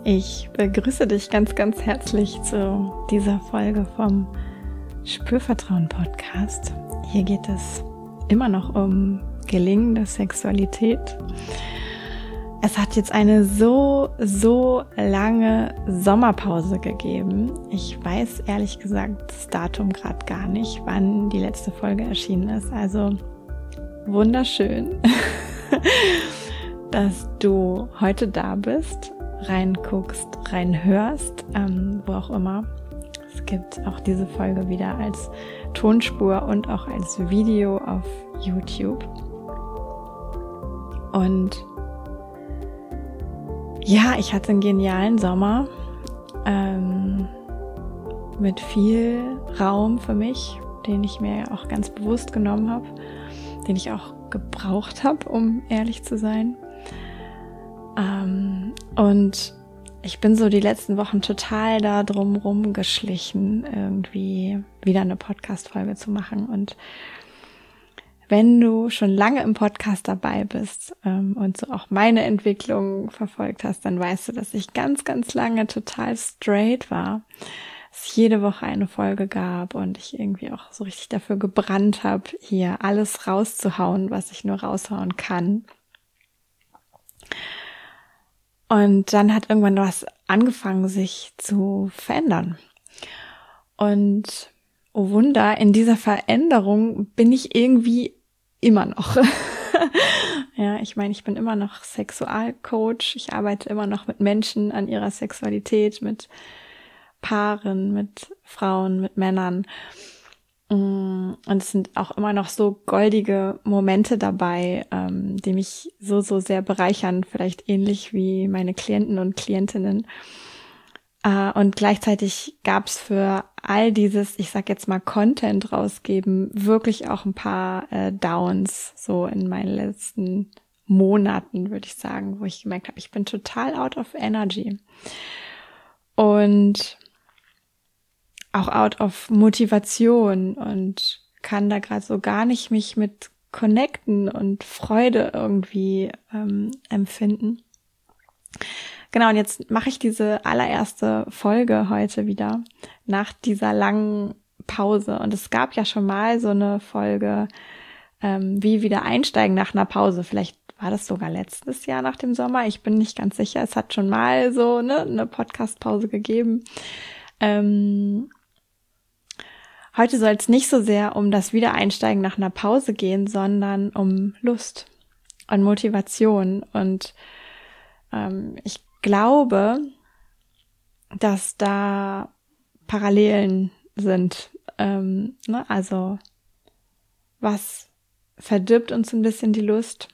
Ich begrüße dich ganz, ganz herzlich zu dieser Folge vom Spürvertrauen Podcast. Hier geht es immer noch um gelingende Sexualität. Es hat jetzt eine so lange Sommerpause gegeben. Ich weiß ehrlich gesagt das Datum gerade gar nicht, wann die letzte Folge erschienen ist. Also wunderschön, dass du heute da bist, reinguckst, reinhörst, wo auch immer. Es gibt auch diese Folge wieder als Tonspur und auch als Video auf YouTube. Und ja, ich hatte einen genialen Sommer mit viel Raum für mich, den ich mir auch ganz bewusst genommen habe, den ich auch gebraucht habe, um ehrlich zu sein. Und ich bin so die letzten Wochen total da drum rumgeschlichen, irgendwie wieder eine Podcast-Folge zu machen. Und wenn du schon lange im Podcast dabei bist und so auch meine Entwicklung verfolgt hast, dann weißt du, dass ich ganz, ganz lange total straight war. Es jede Woche eine Folge gab und ich irgendwie auch so richtig dafür gebrannt habe, hier alles rauszuhauen, was ich nur raushauen kann. Und dann hat irgendwann was angefangen, sich zu verändern. Und oh Wunder, in dieser Veränderung bin ich irgendwie immer noch. Ja, ich meine, ich bin immer noch Sexualcoach. Ich arbeite immer noch mit Menschen an ihrer Sexualität, mit Paaren, mit Frauen, mit Männern. Und es sind auch immer noch so goldige Momente dabei, die mich so sehr bereichern, vielleicht ähnlich wie meine Klienten und Klientinnen. Und gleichzeitig gab es für all dieses, ich sag jetzt mal Content rausgeben, wirklich auch ein paar Downs, so in meinen letzten Monaten, würde ich sagen, wo ich gemerkt habe, ich bin total out of energy. Und auch out of Motivation und kann da gerade so gar nicht mich mit connecten und Freude irgendwie empfinden. Genau, und jetzt mache ich diese allererste Folge heute wieder nach dieser langen Pause. Und es gab ja schon mal so eine Folge, wie wieder einsteigen nach einer Pause. Vielleicht war das sogar letztes Jahr nach dem Sommer. Ich bin nicht ganz sicher. Es hat schon mal so eine Podcast-Pause gegeben. Heute soll es nicht so sehr um das Wiedereinsteigen nach einer Pause gehen, sondern um Lust und Motivation. Und ich glaube, dass da Parallelen sind. Also was verdirbt uns ein bisschen die Lust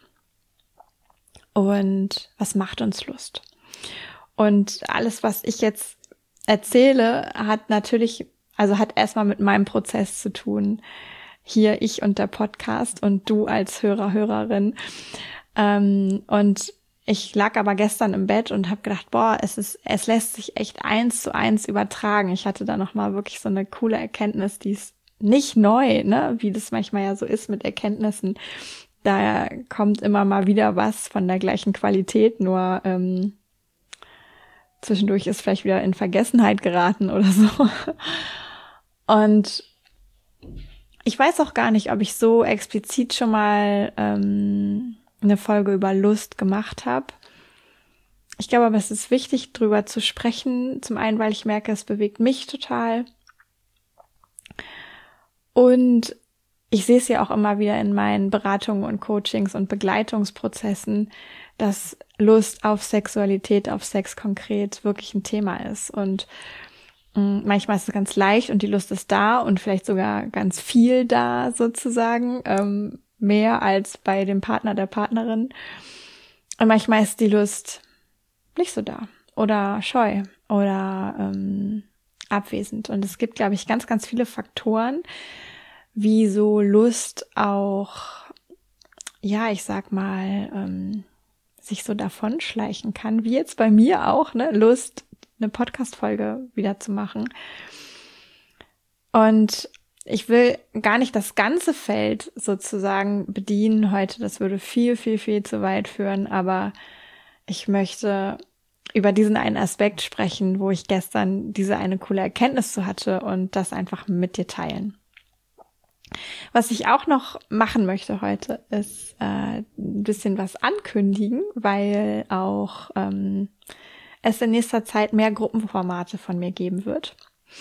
und was macht uns Lust? Und alles, was ich jetzt erzähle, hat erstmal mit meinem Prozess zu tun. Hier ich und der Podcast und du als Hörer, Hörerin. Und ich lag aber gestern im Bett und habe gedacht, es lässt sich echt 1:1 übertragen. Ich hatte da nochmal wirklich so eine coole Erkenntnis, die ist nicht neu, ne, wie das manchmal ja so ist mit Erkenntnissen. Da kommt immer mal wieder was von der gleichen Qualität, nur zwischendurch ist vielleicht wieder in Vergessenheit geraten oder so. Und ich weiß auch gar nicht, ob ich so explizit schon mal eine Folge über Lust gemacht habe. Ich glaube aber, es ist wichtig, drüber zu sprechen. Zum einen, weil ich merke, es bewegt mich total. Und ich sehe es ja auch immer wieder in meinen Beratungen und Coachings und Begleitungsprozessen, dass Lust auf Sexualität, auf Sex konkret wirklich ein Thema ist. Und manchmal ist es ganz leicht und die Lust ist da und vielleicht sogar ganz viel da sozusagen, mehr als bei dem Partner, der Partnerin. Und manchmal ist die Lust nicht so da oder scheu oder abwesend. Und es gibt, glaube ich, ganz, ganz viele Faktoren, wie so Lust auch, ja, ich sag mal, sich so davonschleichen kann, wie jetzt bei mir auch, ne, Lust, eine Podcast-Folge wieder zu machen. Und ich will gar nicht das ganze Feld sozusagen bedienen heute. Das würde viel zu weit führen. Aber ich möchte über diesen einen Aspekt sprechen, wo ich gestern diese eine coole Erkenntnis zu hatte und das einfach mit dir teilen. Was ich auch noch machen möchte heute, ist ein bisschen was ankündigen, weil auch es in nächster Zeit mehr Gruppenformate von mir geben wird.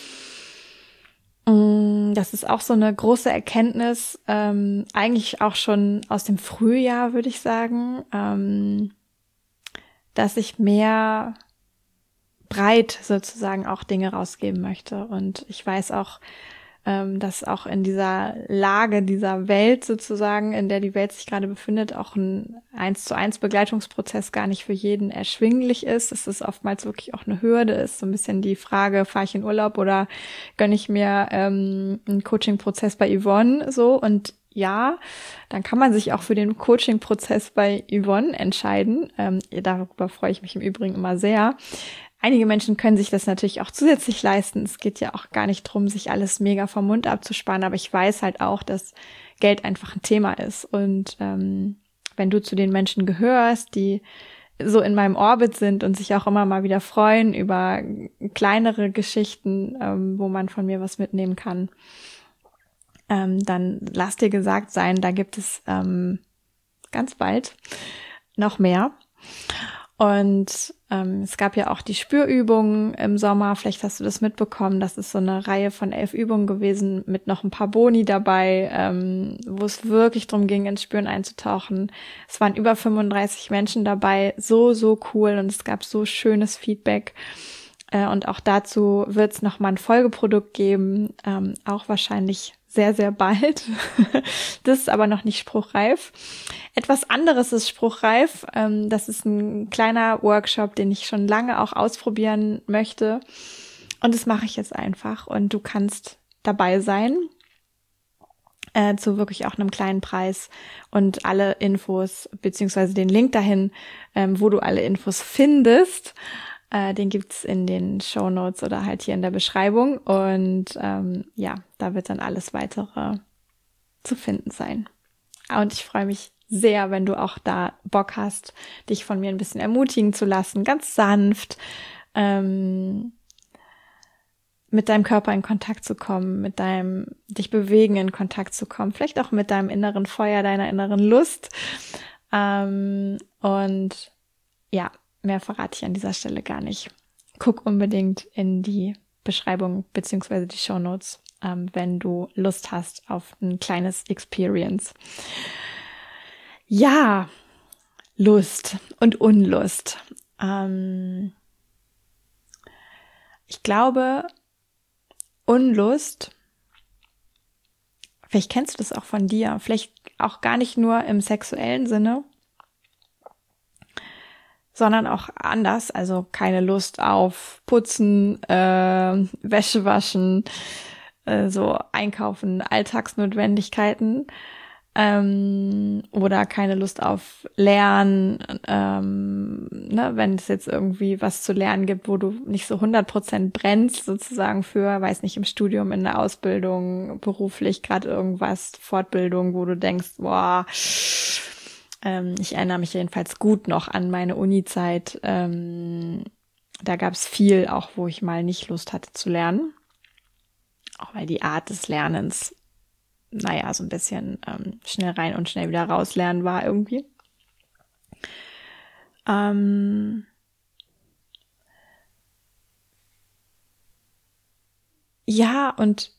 Das ist auch so eine große Erkenntnis, eigentlich auch schon aus dem Frühjahr, würde ich sagen, dass ich mehr breit sozusagen auch Dinge rausgeben möchte. Und ich weiß auch, dass auch in dieser Lage, dieser Welt sozusagen, in der die Welt sich gerade befindet, auch ein 1:1 Begleitungsprozess gar nicht für jeden erschwinglich ist. Es ist oftmals wirklich auch eine Hürde, ist so ein bisschen die Frage, fahre ich in Urlaub oder gönne ich mir einen Coaching-Prozess bei Yvonne so. Und ja, dann kann man sich auch für den Coaching-Prozess bei Yvonne entscheiden. Darüber freue ich mich im Übrigen immer sehr. Einige Menschen können sich das natürlich auch zusätzlich leisten. Es geht ja auch gar nicht drum, sich alles mega vom Mund abzusparen, aber ich weiß halt auch, dass Geld einfach ein Thema ist. Und wenn du zu den Menschen gehörst, die so in meinem Orbit sind und sich auch immer mal wieder freuen über kleinere Geschichten, wo man von mir was mitnehmen kann, dann lass dir gesagt sein, da gibt es ganz bald noch mehr. Und es gab ja auch die Spürübungen im Sommer, vielleicht hast du das mitbekommen, das ist so eine Reihe von 11 Übungen gewesen mit noch ein paar Boni dabei, wo es wirklich darum ging, ins Spüren einzutauchen. Es waren über 35 Menschen dabei, so cool und es gab so schönes Feedback. Und auch dazu wird es nochmal ein Folgeprodukt geben, auch wahrscheinlich sehr bald. Das ist aber noch nicht spruchreif. Etwas anderes ist spruchreif. Das ist ein kleiner Workshop, den ich schon lange auch ausprobieren möchte. Und das mache ich jetzt einfach. Und du kannst dabei sein, zu wirklich auch einem kleinen Preis. Und alle Infos, beziehungsweise den Link dahin, wo du alle Infos findest, den gibt's in den Shownotes oder halt hier in der Beschreibung. Und ja, da wird dann alles Weitere zu finden sein. Und ich freue mich sehr, wenn du auch da Bock hast, dich von mir ein bisschen ermutigen zu lassen, ganz sanft mit deinem Körper in Kontakt zu kommen, mit deinem dich bewegen in Kontakt zu kommen, vielleicht auch mit deinem inneren Feuer, deiner inneren Lust. Und ja, mehr verrate ich an dieser Stelle gar nicht. Guck unbedingt in die Beschreibung beziehungsweise die Shownotes, wenn du Lust hast auf ein kleines Experience. Ja, Lust und Unlust. Ich glaube, Unlust, vielleicht kennst du das auch von dir, vielleicht auch gar nicht nur im sexuellen Sinne, sondern auch anders, also keine Lust auf Putzen, Wäsche waschen, so einkaufen, Alltagsnotwendigkeiten, oder keine Lust auf Lernen, wenn es jetzt irgendwie was zu lernen gibt, wo du nicht so 100% brennst sozusagen für, weiß nicht, im Studium, in der Ausbildung, beruflich gerade irgendwas, Fortbildung, wo du denkst, boah, ich erinnere mich jedenfalls gut noch an meine Uni-Zeit. Da gab es viel, auch wo ich mal nicht Lust hatte zu lernen. Auch weil die Art des Lernens, naja, so ein bisschen schnell rein und schnell wieder raus lernen war irgendwie. Ja, und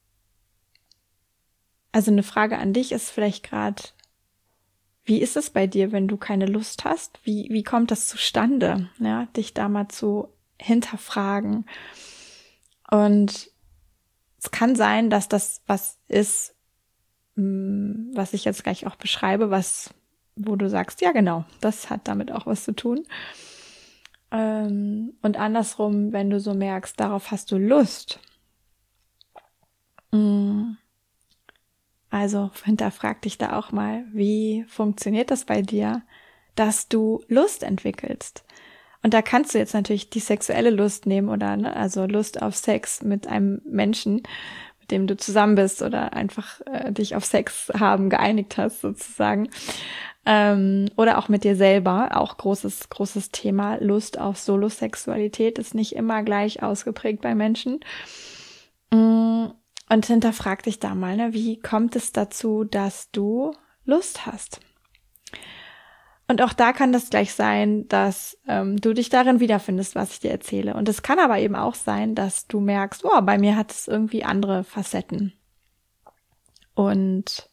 also eine Frage an dich ist vielleicht gerade, wie ist es bei dir, wenn du keine Lust hast? Wie kommt das zustande? Ja, dich da mal zu hinterfragen. Und es kann sein, dass das was ist, was ich jetzt gleich auch beschreibe, wo du sagst, ja genau, das hat damit auch was zu tun. Und andersrum, wenn du so merkst, darauf hast du Lust. Also hinterfrag dich da auch mal, wie funktioniert das bei dir, dass du Lust entwickelst? Und da kannst du jetzt natürlich die sexuelle Lust nehmen oder also Lust auf Sex mit einem Menschen, mit dem du zusammen bist oder einfach dich auf Sex haben geeinigt hast sozusagen. Oder auch mit dir selber, auch großes Thema. Lust auf Solosexualität ist nicht immer gleich ausgeprägt bei Menschen. Und hinterfrag dich da mal, ne? Wie kommt es dazu, dass du Lust hast? Und auch da kann das gleich sein, dass du dich darin wiederfindest, was ich dir erzähle. Und es kann aber eben auch sein, dass du merkst, oh, bei mir hat es irgendwie andere Facetten und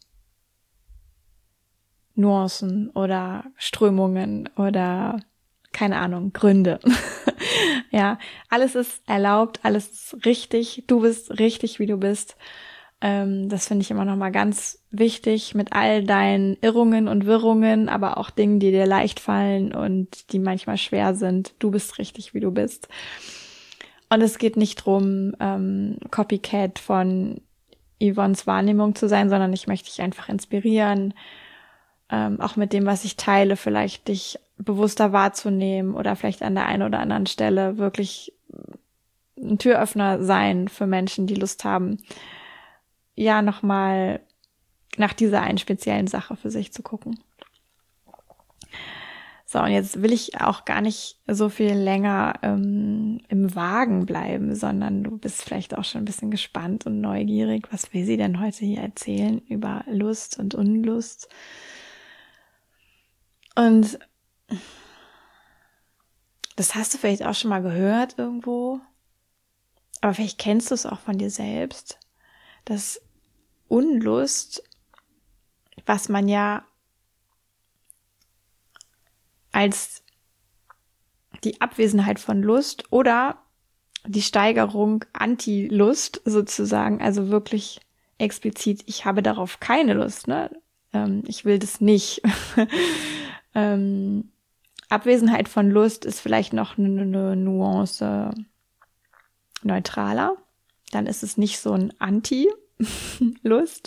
Nuancen oder Strömungen oder keine Ahnung, Gründe. Ja, alles ist erlaubt, alles ist richtig. Du bist richtig, wie du bist. Das finde ich immer noch mal ganz wichtig mit all deinen Irrungen und Wirrungen, aber auch Dingen, die dir leicht fallen und die manchmal schwer sind. Du bist richtig, wie du bist. Und es geht nicht drum, Copycat von Yvonnes Wahrnehmung zu sein, sondern ich möchte dich einfach inspirieren, auch mit dem, was ich teile, vielleicht dich bewusster wahrzunehmen oder vielleicht an der einen oder anderen Stelle wirklich ein Türöffner sein für Menschen, die Lust haben, ja, nochmal nach dieser einen speziellen Sache für sich zu gucken. So, und jetzt will ich auch gar nicht so viel länger im Wagen bleiben, sondern du bist vielleicht auch schon ein bisschen gespannt und neugierig. Was will sie denn heute hier erzählen über Lust und Unlust? Und das hast du vielleicht auch schon mal gehört irgendwo, aber vielleicht kennst du es auch von dir selbst, dass Unlust, was man ja als die Abwesenheit von Lust oder die Steigerung Anti-Lust sozusagen, also wirklich explizit, ich habe darauf keine Lust, ne? Ich will das nicht. Abwesenheit von Lust ist vielleicht noch eine Nuance neutraler. Dann ist es nicht so ein Anti-Lust.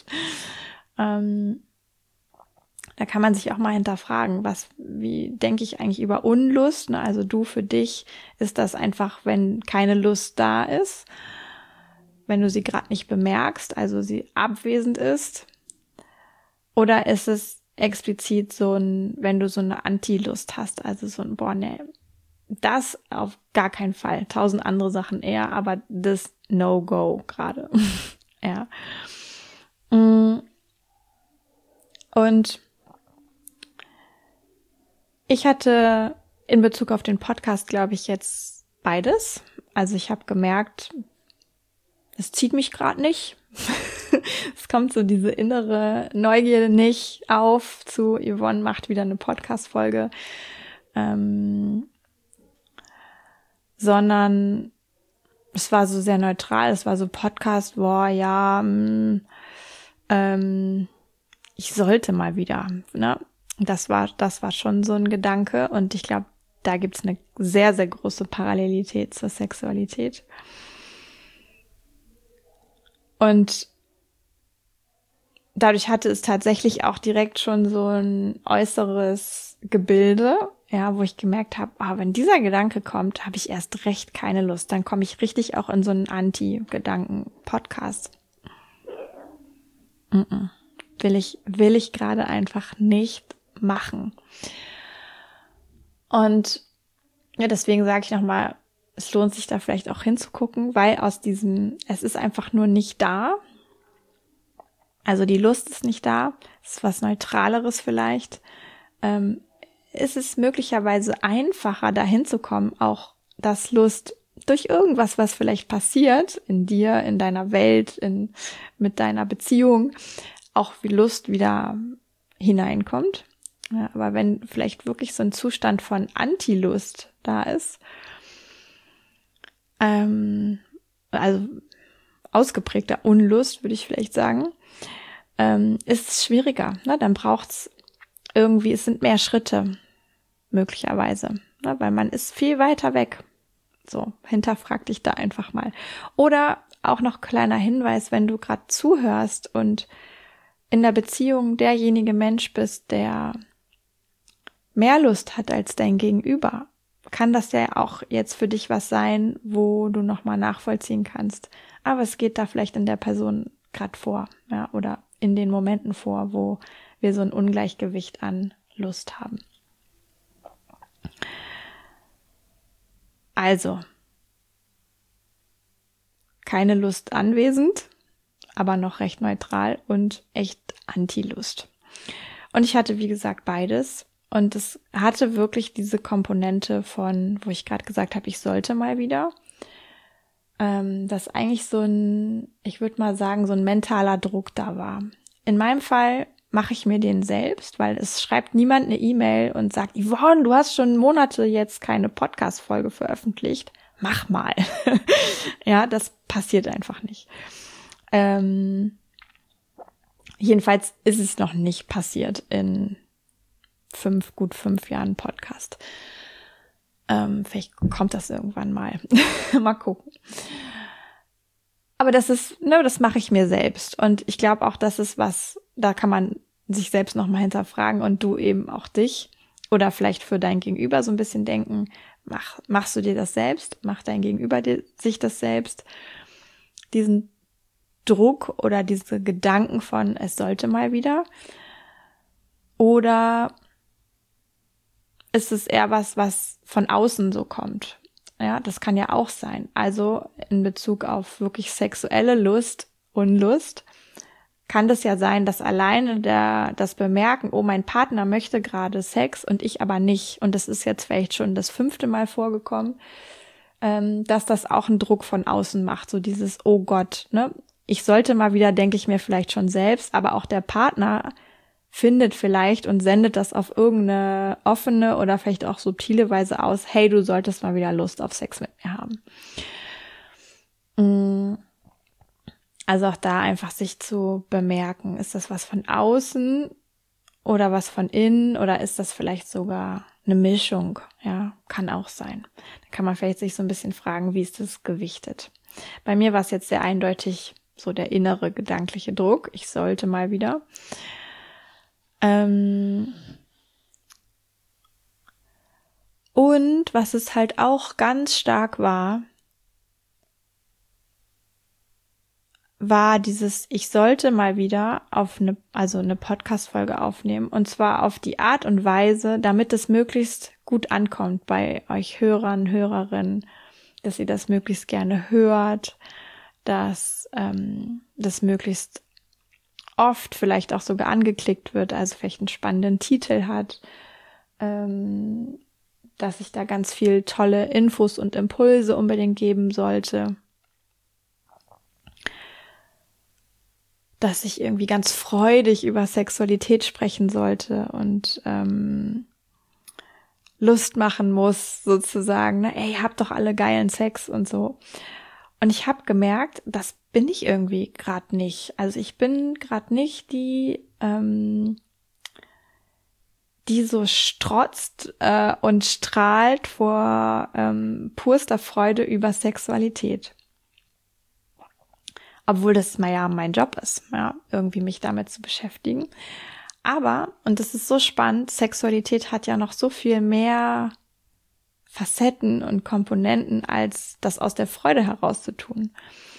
Da kann man sich auch mal hinterfragen, wie denke ich eigentlich über Unlust? Ne? Also du für dich, ist das einfach, wenn keine Lust da ist, wenn du sie gerade nicht bemerkst, also sie abwesend ist? Oder ist es explizit so wenn du so eine Anti-Lust hast, also so ein, boah, nee, das auf gar keinen Fall. 1000 andere Sachen eher, aber das No-Go gerade. Ja. Und ich hatte in Bezug auf den Podcast, glaube ich, jetzt beides. Also ich habe gemerkt, es zieht mich gerade nicht. Es kommt so diese innere Neugierde nicht auf zu Yvonne macht wieder eine Podcast-Folge, sondern es war so sehr neutral. Es war so Podcast, boah, ja, ich sollte mal wieder, ne? Das war schon so ein Gedanke und ich glaube, da gibt's eine sehr, sehr große Parallelität zur Sexualität. Und dadurch hatte es tatsächlich auch direkt schon so ein äußeres Gebilde, ja, wo ich gemerkt habe, wenn dieser Gedanke kommt, habe ich erst recht keine Lust. Dann komme ich richtig auch in so einen Anti-Gedanken-Podcast. Will ich gerade einfach nicht machen. Und ja, deswegen sage ich nochmal, es lohnt sich da vielleicht auch hinzugucken, weil aus diesem, es ist einfach nur nicht da. Also die Lust ist nicht da. Es ist was Neutraleres vielleicht. Ist es möglicherweise einfacher, da hinzukommen, auch dass Lust durch irgendwas, was vielleicht passiert in dir, in deiner Welt, mit deiner Beziehung, auch wie Lust wieder hineinkommt. Ja, aber wenn vielleicht wirklich so ein Zustand von Anti-Lust da ist, also ausgeprägter Unlust, würde ich vielleicht sagen, ist es schwieriger. Ne? Dann braucht's irgendwie, es sind mehr Schritte möglicherweise, ne? Weil man ist viel weiter weg. So, hinterfrag dich da einfach mal. Oder auch noch kleiner Hinweis, wenn du gerade zuhörst und in der Beziehung derjenige Mensch bist, der mehr Lust hat als dein Gegenüber, kann das ja auch jetzt für dich was sein, wo du nochmal nachvollziehen kannst. Aber es geht da vielleicht in der Person gerade vor, ja, oder in den Momenten vor, wo wir so ein Ungleichgewicht an Lust haben. Also, keine Lust anwesend, aber noch recht neutral und echt Anti-Lust. Und ich hatte, wie gesagt, beides. Und es hatte wirklich diese Komponente von, wo ich gerade gesagt habe, ich sollte mal wieder. Dass eigentlich so ein, ich würde mal sagen, so ein mentaler Druck da war. In meinem Fall mache ich mir den selbst, weil es schreibt niemand eine E-Mail und sagt, Yvonne, du hast schon Monate jetzt keine Podcast-Folge veröffentlicht. Mach mal. Ja, das passiert einfach nicht. Jedenfalls ist es noch nicht passiert in gut 5 Jahren Podcast. Vielleicht kommt das irgendwann mal. Mal gucken. Aber das ist, das mache ich mir selbst. Und ich glaube auch, das ist was, da kann man sich selbst nochmal hinterfragen und du eben auch dich oder vielleicht für dein Gegenüber so ein bisschen denken, machst du dir das selbst? Macht dein Gegenüber sich das selbst? Diesen Druck oder diese Gedanken von, es sollte mal wieder? Oder ist es eher was von außen so kommt? Ja, das kann ja auch sein. Also in Bezug auf wirklich sexuelle Lust, Unlust, kann das ja sein, dass alleine das Bemerken, oh, mein Partner möchte gerade Sex und ich aber nicht, und das ist jetzt vielleicht schon das 5. Mal vorgekommen, dass das auch einen Druck von außen macht, so dieses, oh Gott, ne? Ich sollte mal wieder, denke ich mir vielleicht schon selbst, aber auch der Partner findet vielleicht und sendet das auf irgendeine offene oder vielleicht auch subtile Weise aus, hey, du solltest mal wieder Lust auf Sex mit mir haben. Also auch da einfach sich zu bemerken, ist das was von außen oder was von innen oder ist das vielleicht sogar eine Mischung? Ja, kann auch sein. Da kann man vielleicht sich so ein bisschen fragen, wie ist das gewichtet? Bei mir war es jetzt sehr eindeutig so der innere gedankliche Druck, ich sollte mal wieder. Und was es halt auch ganz stark war dieses, ich sollte mal wieder eine Podcast-Folge aufnehmen, und zwar auf die Art und Weise, damit es möglichst gut ankommt bei euch Hörern, Hörerinnen, dass ihr das möglichst gerne hört, dass das möglichst oft vielleicht auch sogar angeklickt wird, also vielleicht einen spannenden Titel hat, dass ich da ganz viel tolle Infos und Impulse unbedingt geben sollte, dass ich irgendwie ganz freudig über Sexualität sprechen sollte und Lust machen muss, sozusagen, ne? Ey, ihr habt doch alle geilen Sex und so. Und ich habe gemerkt, das bin ich irgendwie gerade nicht. Also ich bin gerade nicht die so strotzt und strahlt vor purster Freude über Sexualität. Obwohl das ja mein Job ist, ja, irgendwie mich damit zu beschäftigen. Aber, und das ist so spannend, Sexualität hat ja noch so viel mehr Facetten und Komponenten, als das aus der Freude heraus zu tun.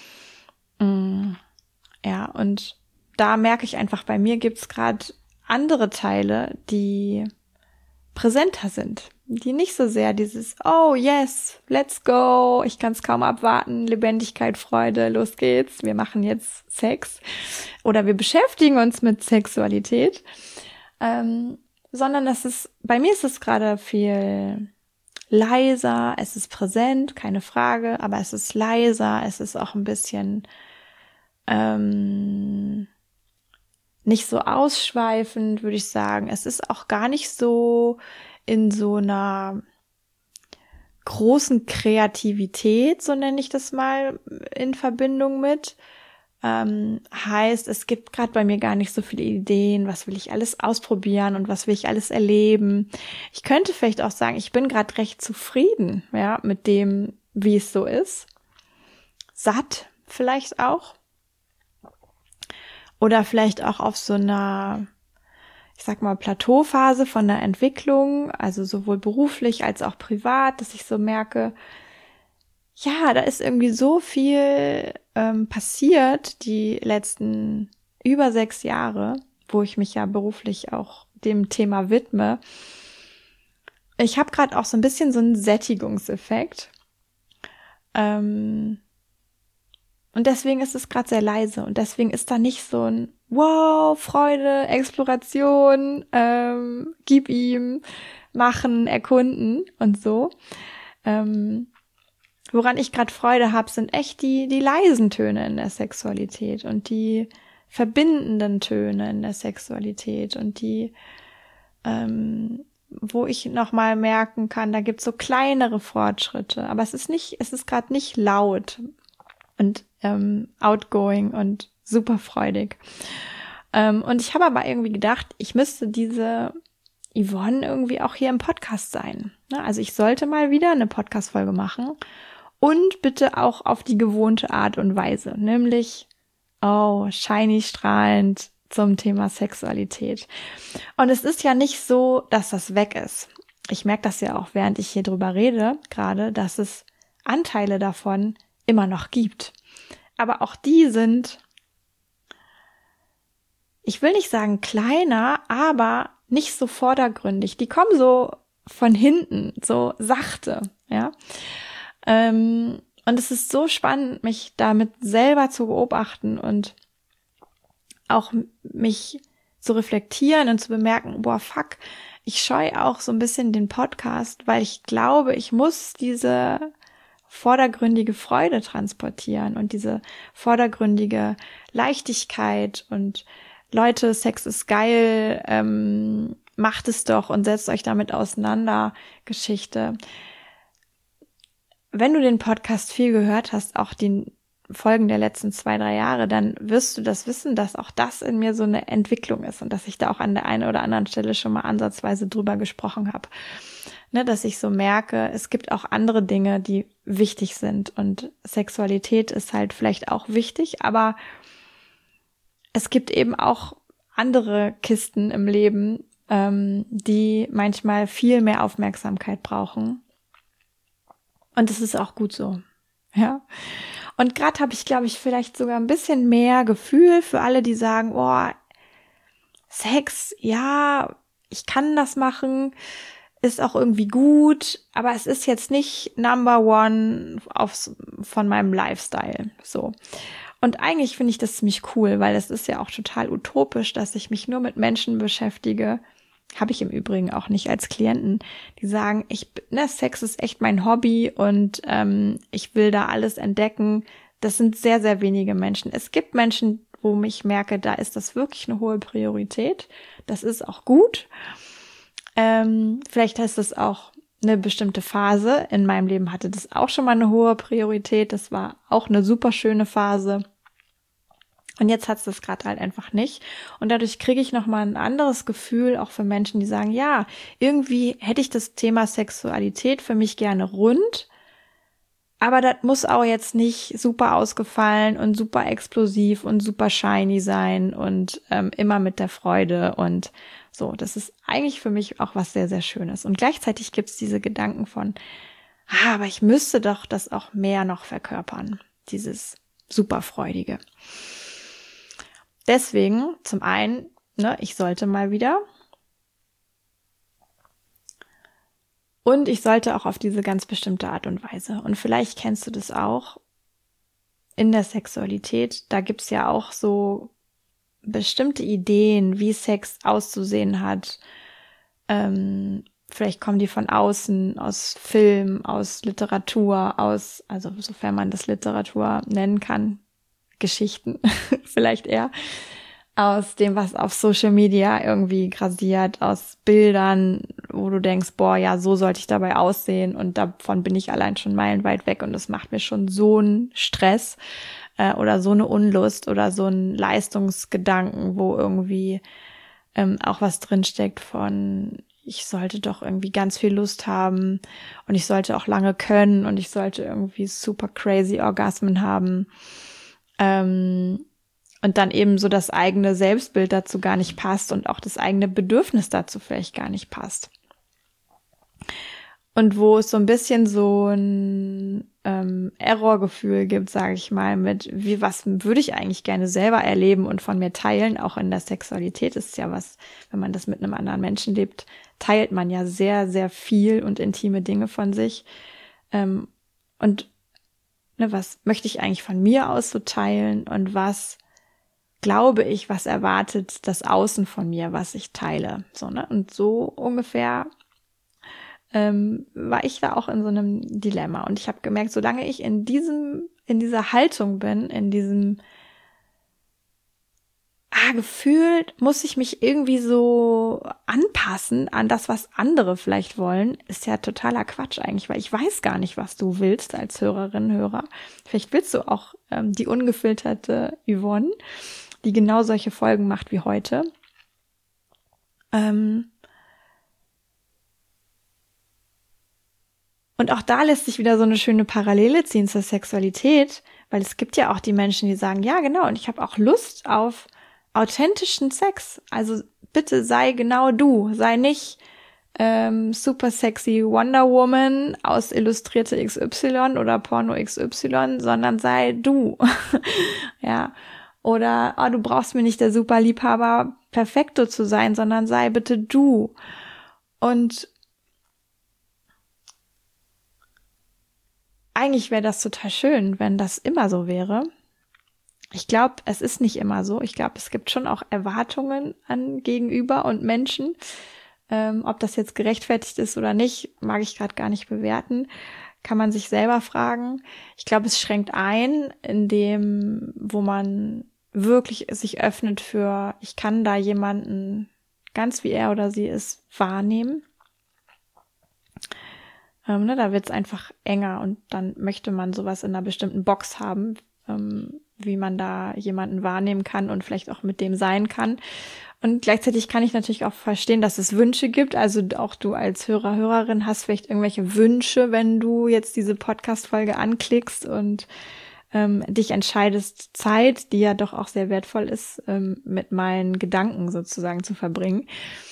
Ja, und da merke ich einfach, bei mir gibt's gerade andere Teile, die präsenter sind, die nicht so sehr dieses, oh yes, let's go, ich kann es kaum abwarten, Lebendigkeit, Freude, los geht's, wir machen jetzt Sex oder wir beschäftigen uns mit Sexualität, sondern bei mir ist es gerade viel leiser, es ist präsent, keine Frage, aber es ist leiser, es ist auch ein bisschen nicht so ausschweifend, würde ich sagen. Es ist auch gar nicht so in so einer großen Kreativität, so nenne ich das mal, in Verbindung mit. Heißt, es gibt gerade bei mir gar nicht so viele Ideen, was will ich alles ausprobieren und was will ich alles erleben. Ich könnte vielleicht auch sagen, ich bin gerade recht zufrieden, ja, mit dem, wie es so ist. Satt vielleicht auch. Oder vielleicht auch auf so einer, ich sag mal, Plateauphase von der Entwicklung, also sowohl beruflich als auch privat, dass ich so merke, ja, da ist irgendwie so viel passiert die letzten über 6 Jahre, wo ich mich ja beruflich auch dem Thema widme. Ich habe gerade auch so ein bisschen so einen Sättigungseffekt. Und deswegen ist es gerade sehr leise und deswegen ist da nicht so ein Wow, Freude, Exploration, gib ihm, machen, erkunden und so. Woran ich gerade Freude habe, sind echt die leisen Töne in der Sexualität und die verbindenden Töne in der Sexualität und die, wo ich nochmal merken kann, da gibt's so kleinere Fortschritte, aber es ist gerade nicht laut und outgoing und super freudig. Und ich habe aber irgendwie gedacht, ich müsste diese Yvonne irgendwie auch hier im Podcast sein. Also ich sollte mal wieder eine Podcast-Folge machen und bitte auch auf die gewohnte Art und Weise, nämlich, shiny strahlend zum Thema Sexualität. Und es ist ja nicht so, dass das weg ist. Ich merke das ja auch, während ich hier drüber rede, gerade, dass es Anteile davon immer noch gibt. Aber auch die sind, ich will nicht sagen kleiner, aber nicht so vordergründig. Die kommen so von hinten, so sachte, ja. Und es ist so spannend, mich damit selber zu beobachten und auch mich zu reflektieren und zu bemerken, boah, fuck, ich scheue auch so ein bisschen den Podcast, weil ich glaube, ich muss diese vordergründige Freude transportieren und diese vordergründige Leichtigkeit und Leute, Sex ist geil, macht es doch und setzt euch damit auseinander, Geschichte. Wenn du den Podcast viel gehört hast, auch die Folgen der letzten 2-3 Jahre, dann wirst du das wissen, dass auch das in mir so eine Entwicklung ist und dass ich da auch an der einen oder anderen Stelle schon mal ansatzweise drüber gesprochen habe. Ne, dass ich so merke, es gibt auch andere Dinge, die wichtig sind und Sexualität ist halt vielleicht auch wichtig, aber es gibt eben auch andere Kisten im Leben, die manchmal viel mehr Aufmerksamkeit brauchen. Und es ist auch gut so, ja. Und gerade habe ich, glaube ich, vielleicht sogar ein bisschen mehr Gefühl für alle, die sagen, oh, Sex, ja, ich kann das machen, ist auch irgendwie gut, aber es ist jetzt nicht Number One von meinem Lifestyle, so. Und eigentlich finde ich das ziemlich cool, weil es ist ja auch total utopisch, dass ich mich nur mit Menschen beschäftige. Habe ich im Übrigen auch nicht als Klienten, die sagen, Sex ist echt mein Hobby und ich will da alles entdecken. Das sind sehr, sehr wenige Menschen. Es gibt Menschen, wo ich merke, da ist das wirklich eine hohe Priorität. Das ist auch gut. Vielleicht heißt das auch eine bestimmte Phase. In meinem Leben hatte das auch schon mal eine hohe Priorität. Das war auch eine super schöne Phase. Und jetzt hat es das gerade halt einfach nicht. Und dadurch kriege ich nochmal ein anderes Gefühl, auch für Menschen, die sagen, ja, irgendwie hätte ich das Thema Sexualität für mich gerne rund, aber das muss auch jetzt nicht super ausgefallen und super explosiv und super shiny sein und immer mit der Freude und so. Das ist eigentlich für mich auch was sehr, sehr Schönes. Und gleichzeitig gibt es diese Gedanken von, aber ich müsste doch das auch mehr noch verkörpern, dieses super Freudige. Deswegen, zum einen, ich sollte mal wieder. Und ich sollte auch auf diese ganz bestimmte Art und Weise. Und vielleicht kennst du das auch in der Sexualität. Da gibt's ja auch so bestimmte Ideen, wie Sex auszusehen hat. Vielleicht kommen die von außen, aus Film, aus Literatur, also sofern man das Literatur nennen kann, Geschichten vielleicht eher, aus dem, was auf Social Media irgendwie grasiert, aus Bildern, wo du denkst, boah, ja, so sollte ich dabei aussehen und davon bin ich allein schon meilenweit weg und das macht mir schon so einen Stress oder so eine Unlust oder so einen Leistungsgedanken, wo irgendwie auch was drinsteckt von, ich sollte doch irgendwie ganz viel Lust haben und ich sollte auch lange können und ich sollte irgendwie super crazy Orgasmen haben. Und dann eben so das eigene Selbstbild dazu gar nicht passt und auch das eigene Bedürfnis dazu vielleicht gar nicht passt. Und wo es so ein bisschen so ein Errorgefühl gibt, sage ich mal, mit was würde ich eigentlich gerne selber erleben und von mir teilen. Auch in der Sexualität ist ja was, wenn man das mit einem anderen Menschen lebt, teilt man ja sehr, sehr viel und intime Dinge von sich. Und was möchte ich eigentlich von mir aus so teilen und was glaube ich, was erwartet das Außen von mir, was ich teile. So, ne? Und so ungefähr war ich da auch in so einem Dilemma. Und ich habe gemerkt, solange ich in dieser Haltung bin, in diesem gefühlt muss ich mich irgendwie so anpassen an das, was andere vielleicht wollen, ist ja totaler Quatsch eigentlich, weil ich weiß gar nicht, was du willst als Hörerin, Hörer. Vielleicht willst du auch die ungefilterte Yvonne, die genau solche Folgen macht wie heute. Und auch da lässt sich wieder so eine schöne Parallele ziehen zur Sexualität, weil es gibt ja auch die Menschen, die sagen, ja genau, und ich habe auch Lust auf authentischen Sex. Also bitte sei genau du, sei nicht super sexy Wonder Woman aus Illustrierte XY oder Porno XY, sondern sei du. Ja. Oder du brauchst mir nicht der super Liebhaber Perfekto zu sein, sondern sei bitte du. Und eigentlich wäre das total schön, wenn das immer so wäre. Ich glaube, es ist nicht immer so. Ich glaube, es gibt schon auch Erwartungen an Gegenüber und Menschen. Ob das jetzt gerechtfertigt ist oder nicht, mag ich gerade gar nicht bewerten. Kann man sich selber fragen. Ich glaube, es schränkt ein, in dem, wo man wirklich sich öffnet für, ich kann da jemanden, ganz wie er oder sie ist, wahrnehmen. Da wird es einfach enger und dann möchte man sowas in einer bestimmten Box haben, wie man da jemanden wahrnehmen kann und vielleicht auch mit dem sein kann. Und gleichzeitig kann ich natürlich auch verstehen, dass es Wünsche gibt. Also auch du als Hörer, Hörerin hast vielleicht irgendwelche Wünsche, wenn du jetzt diese Podcast-Folge anklickst und dich entscheidest, Zeit, die ja doch auch sehr wertvoll ist, mit meinen Gedanken sozusagen zu verbringen.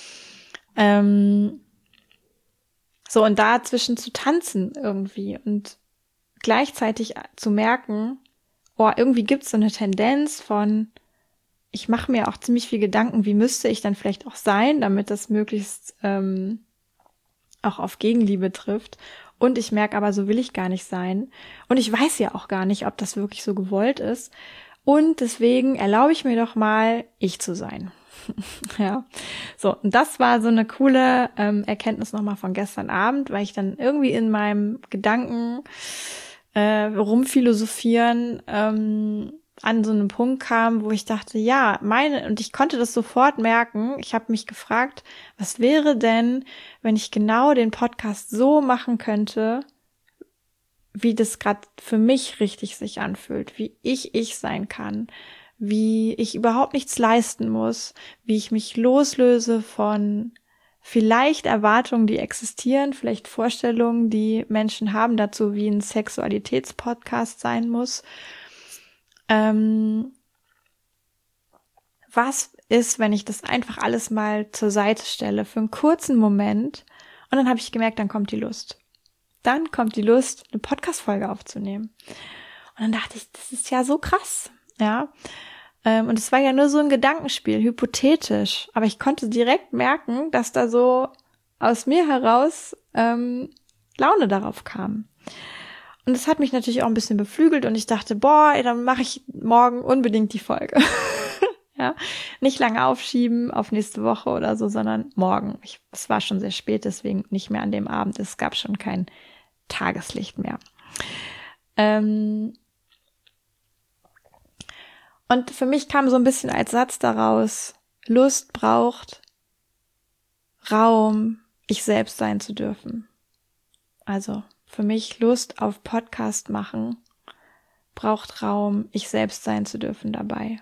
So, und dazwischen zu tanzen irgendwie und gleichzeitig zu merken, irgendwie gibt's so eine Tendenz von, ich mache mir auch ziemlich viel Gedanken, wie müsste ich dann vielleicht auch sein, damit das möglichst auch auf Gegenliebe trifft. Und ich merke aber, so will ich gar nicht sein. Und ich weiß ja auch gar nicht, ob das wirklich so gewollt ist. Und deswegen erlaube ich mir doch mal, ich zu sein. Ja, so, und das war so eine coole Erkenntnis nochmal von gestern Abend, weil ich dann irgendwie in meinem Gedanken rumphilosophieren an so einen Punkt kam, wo ich dachte, ja, und ich konnte das sofort merken. Ich habe mich gefragt, was wäre denn, wenn ich genau den Podcast so machen könnte, wie das gerade für mich richtig sich anfühlt, wie ich sein kann, wie ich überhaupt nichts leisten muss, wie ich mich loslöse von vielleicht Erwartungen, die existieren, vielleicht Vorstellungen, die Menschen haben dazu, wie ein Sexualitätspodcast sein muss. Was ist, wenn ich das einfach alles mal zur Seite stelle für einen kurzen Moment und dann habe ich gemerkt, dann kommt die Lust. Dann kommt die Lust, eine Podcast-Folge aufzunehmen. Und dann dachte ich, das ist ja so krass, ja. Und es war ja nur so ein Gedankenspiel, hypothetisch. Aber ich konnte direkt merken, dass da so aus mir heraus Laune darauf kam. Und das hat mich natürlich auch ein bisschen beflügelt und ich dachte, dann mache ich morgen unbedingt die Folge. Ja, nicht lange aufschieben auf nächste Woche oder so, sondern morgen. Es war schon sehr spät, deswegen nicht mehr an dem Abend. Es gab schon kein Tageslicht mehr. Und für mich kam so ein bisschen als Satz daraus, Lust braucht Raum, ich selbst sein zu dürfen. Also für mich Lust auf Podcast machen braucht Raum, ich selbst sein zu dürfen dabei.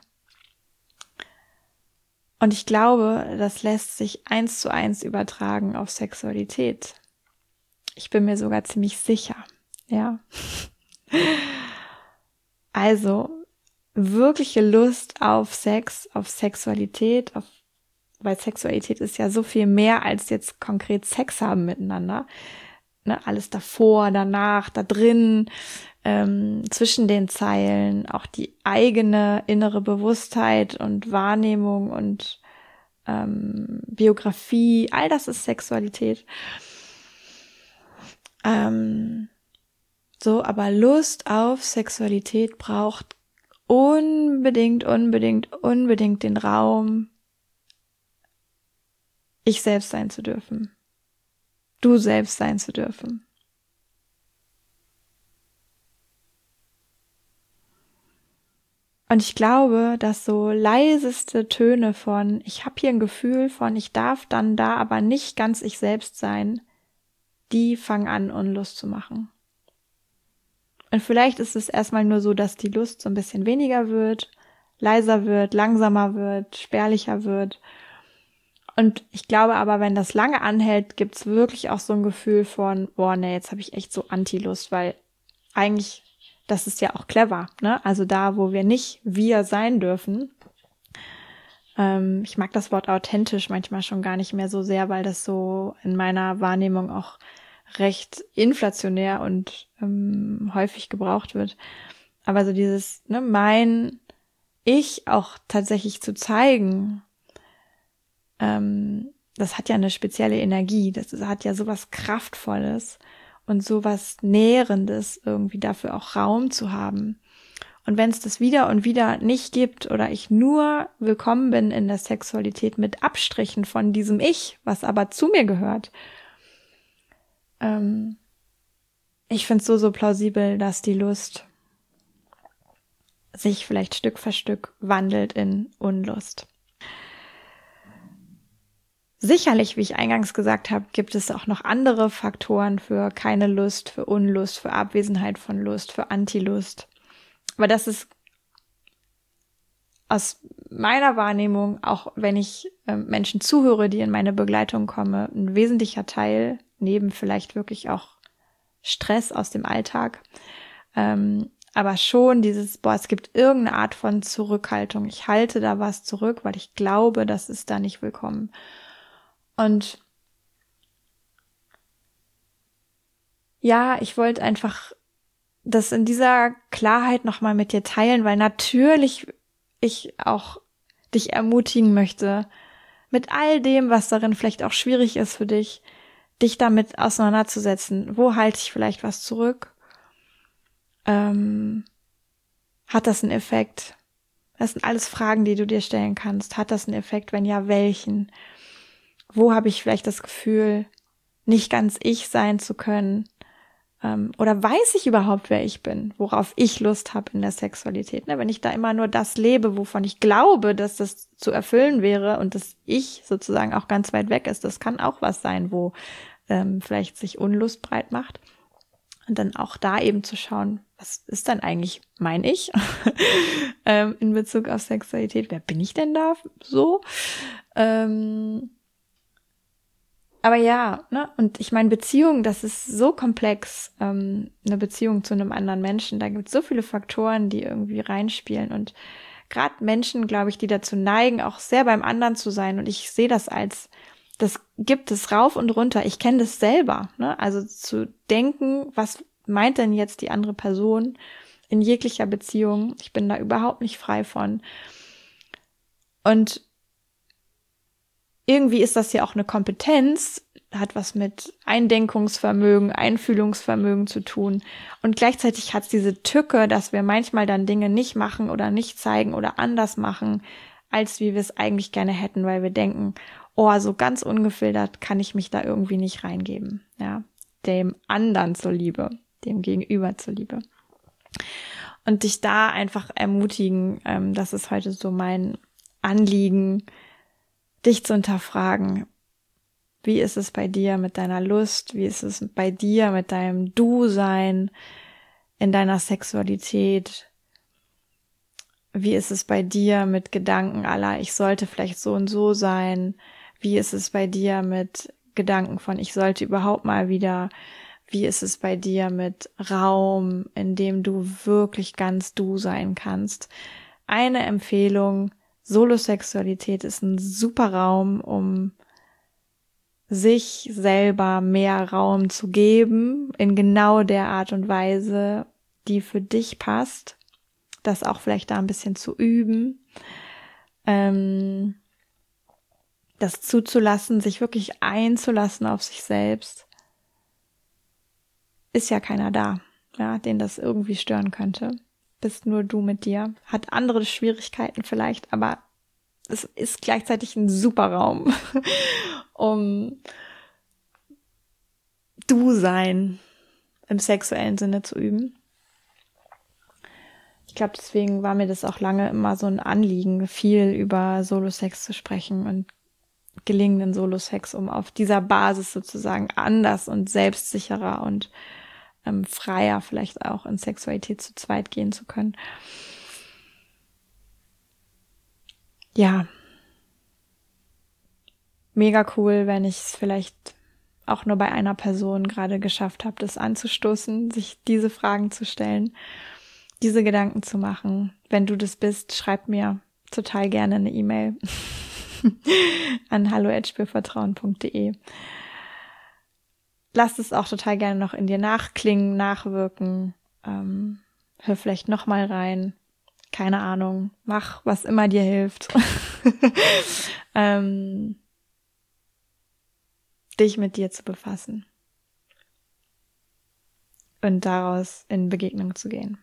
Und ich glaube, das lässt sich 1:1 übertragen auf Sexualität. Ich bin mir sogar ziemlich sicher, ja. Also, wirkliche Lust auf Sex, auf Sexualität, weil Sexualität ist ja so viel mehr als jetzt konkret Sex haben miteinander. ne, alles davor, danach, da drin, zwischen den Zeilen, auch die eigene innere Bewusstheit und Wahrnehmung und Biografie, all das ist Sexualität. Aber Lust auf Sexualität braucht unbedingt den Raum, ich selbst sein zu dürfen. Du selbst sein zu dürfen. Und ich glaube, dass so leiseste Töne von, ich habe hier ein Gefühl von, ich darf dann da aber nicht ganz ich selbst sein, die fangen an, Unlust zu machen. Und vielleicht ist es erstmal nur so, dass die Lust so ein bisschen weniger wird, leiser wird, langsamer wird, spärlicher wird. Und ich glaube aber, wenn das lange anhält, gibt's wirklich auch so ein Gefühl von, boah, nee, jetzt habe ich echt so Anti-Lust, weil eigentlich, das ist ja auch clever, ne? Also da, wo wir nicht wir sein dürfen. Ich mag das Wort authentisch manchmal schon gar nicht mehr so sehr, weil das so in meiner Wahrnehmung auch recht inflationär und häufig gebraucht wird. Aber so dieses, ne, mein Ich auch tatsächlich zu zeigen, das hat ja eine spezielle Energie, das hat ja sowas Kraftvolles und sowas Nährendes, irgendwie dafür auch Raum zu haben. Und wenn es das wieder und wieder nicht gibt oder ich nur willkommen bin in der Sexualität mit Abstrichen von diesem Ich, was aber zu mir gehört, ich finde es so plausibel, dass die Lust sich vielleicht Stück für Stück wandelt in Unlust. Sicherlich, wie ich eingangs gesagt habe, gibt es auch noch andere Faktoren für keine Lust, für Unlust, für Abwesenheit von Lust, für Antilust. Aber das ist aus meiner Wahrnehmung, auch wenn ich Menschen zuhöre, die in meine Begleitung kommen, ein wesentlicher Teil, neben vielleicht wirklich auch Stress aus dem Alltag, aber schon dieses, es gibt irgendeine Art von Zurückhaltung. Ich halte da was zurück, weil ich glaube, das ist da nicht willkommen. Und ja, ich wollte einfach das in dieser Klarheit nochmal mit dir teilen, weil natürlich ich auch dich ermutigen möchte, mit all dem, was darin vielleicht auch schwierig ist für dich, dich damit auseinanderzusetzen. Wo halte ich vielleicht was zurück? Hat das einen Effekt? Das sind alles Fragen, die du dir stellen kannst. Hat das einen Effekt? Wenn ja, welchen? Wo habe ich vielleicht das Gefühl, nicht ganz ich sein zu können? Oder weiß ich überhaupt, wer ich bin? Worauf ich Lust habe in der Sexualität? Ne? Wenn ich da immer nur das lebe, wovon ich glaube, dass das zu erfüllen wäre und dass ich sozusagen auch ganz weit weg ist, das kann auch was sein, wo vielleicht sich Unlust breit macht. Und dann auch da eben zu schauen, was ist dann eigentlich mein Ich in Bezug auf Sexualität? Wer bin ich denn da so? Aber ja, ne, und ich meine, Beziehung, das ist so komplex, eine Beziehung zu einem anderen Menschen. Da gibt es so viele Faktoren, die irgendwie reinspielen. Und gerade Menschen, glaube ich, die dazu neigen, auch sehr beim anderen zu sein. Und ich sehe das als, das gibt es rauf und runter. Ich kenne das selber, ne? Also zu denken, was meint denn jetzt die andere Person in jeglicher Beziehung? Ich bin da überhaupt nicht frei von. Und irgendwie ist das ja auch eine Kompetenz, hat was mit Eindenkungsvermögen, Einfühlungsvermögen zu tun. Und gleichzeitig hat es diese Tücke, dass wir manchmal dann Dinge nicht machen oder nicht zeigen oder anders machen, als wie wir es eigentlich gerne hätten, weil wir denken, oh, so ganz ungefiltert kann ich mich da irgendwie nicht reingeben. Ja, dem anderen zuliebe, dem Gegenüber zuliebe. Und dich da einfach ermutigen, das ist heute so mein Anliegen, dich zu hinterfragen. Wie ist es bei dir mit deiner Lust? Wie ist es bei dir mit deinem Du-Sein in deiner Sexualität? Wie ist es bei dir mit Gedanken aller, ich sollte vielleicht so und so sein? Wie ist es bei dir mit Gedanken von, ich sollte überhaupt mal wieder? Wie ist es bei dir mit Raum, in dem du wirklich ganz du sein kannst? Eine Empfehlung: Solosexualität ist ein super Raum, um sich selber mehr Raum zu geben, in genau der Art und Weise, die für dich passt, das auch vielleicht da ein bisschen zu üben, das zuzulassen, sich wirklich einzulassen auf sich selbst, ist ja keiner da, ja, den das irgendwie stören könnte. Bist nur du mit dir, hat andere Schwierigkeiten vielleicht, aber es ist gleichzeitig ein super Raum, um du sein im sexuellen Sinne zu üben. Ich glaube, deswegen war mir das auch lange immer so ein Anliegen, viel über Solo-Sex zu sprechen und gelingenden Solo-Sex, um auf dieser Basis sozusagen anders und selbstsicherer und freier vielleicht auch in Sexualität zu zweit gehen zu können. Ja, mega cool, wenn ich es vielleicht auch nur bei einer Person gerade geschafft habe, das anzustoßen, sich diese Fragen zu stellen, diese Gedanken zu machen. Wenn du das bist, schreib mir total gerne eine E-Mail an hallo@spürvertrauen.de. Lass es auch total gerne noch in dir nachklingen, nachwirken. Hör vielleicht noch mal rein. Keine Ahnung. Mach, was immer dir hilft. Dich mit dir zu befassen. Und daraus in Begegnung zu gehen.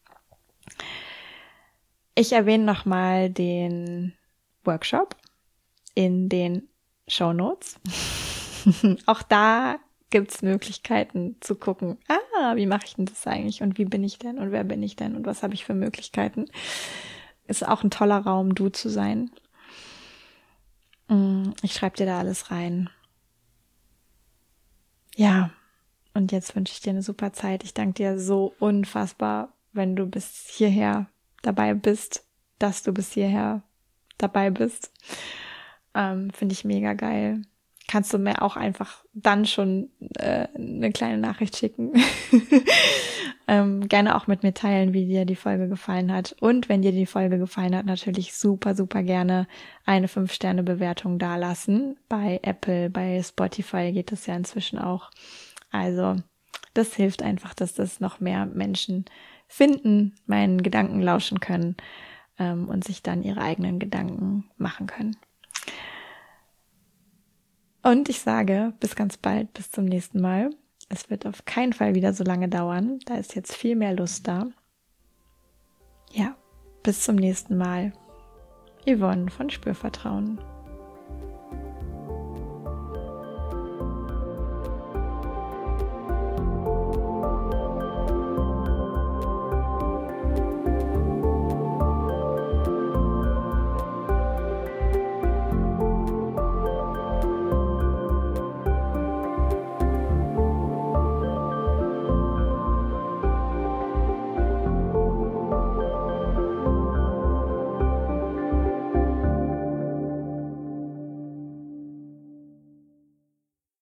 Ich erwähne nochmal den Workshop in den Shownotes. Auch da gibt's Möglichkeiten zu gucken, wie mache ich denn das eigentlich und wie bin ich denn und wer bin ich denn und was habe ich für Möglichkeiten. Ist auch ein toller Raum, du zu sein. Ich schreibe dir da alles rein. Ja, und jetzt wünsche ich dir eine super Zeit. Ich danke dir so unfassbar, wenn du bis hierher dabei bist, dass du bis hierher dabei bist. Finde ich mega geil. Kannst du mir auch einfach dann schon eine kleine Nachricht schicken. Gerne auch mit mir teilen, wie dir die Folge gefallen hat. Und wenn dir die Folge gefallen hat, natürlich super, super gerne eine 5-Sterne-Bewertung dalassen. Bei Apple, bei Spotify geht das ja inzwischen auch. Also das hilft einfach, dass das noch mehr Menschen finden, meinen Gedanken lauschen können und sich dann ihre eigenen Gedanken machen können. Und ich sage, bis ganz bald, bis zum nächsten Mal. Es wird auf keinen Fall wieder so lange dauern. Da ist jetzt viel mehr Lust da. Ja, bis zum nächsten Mal. Yvonne von Spürvertrauen.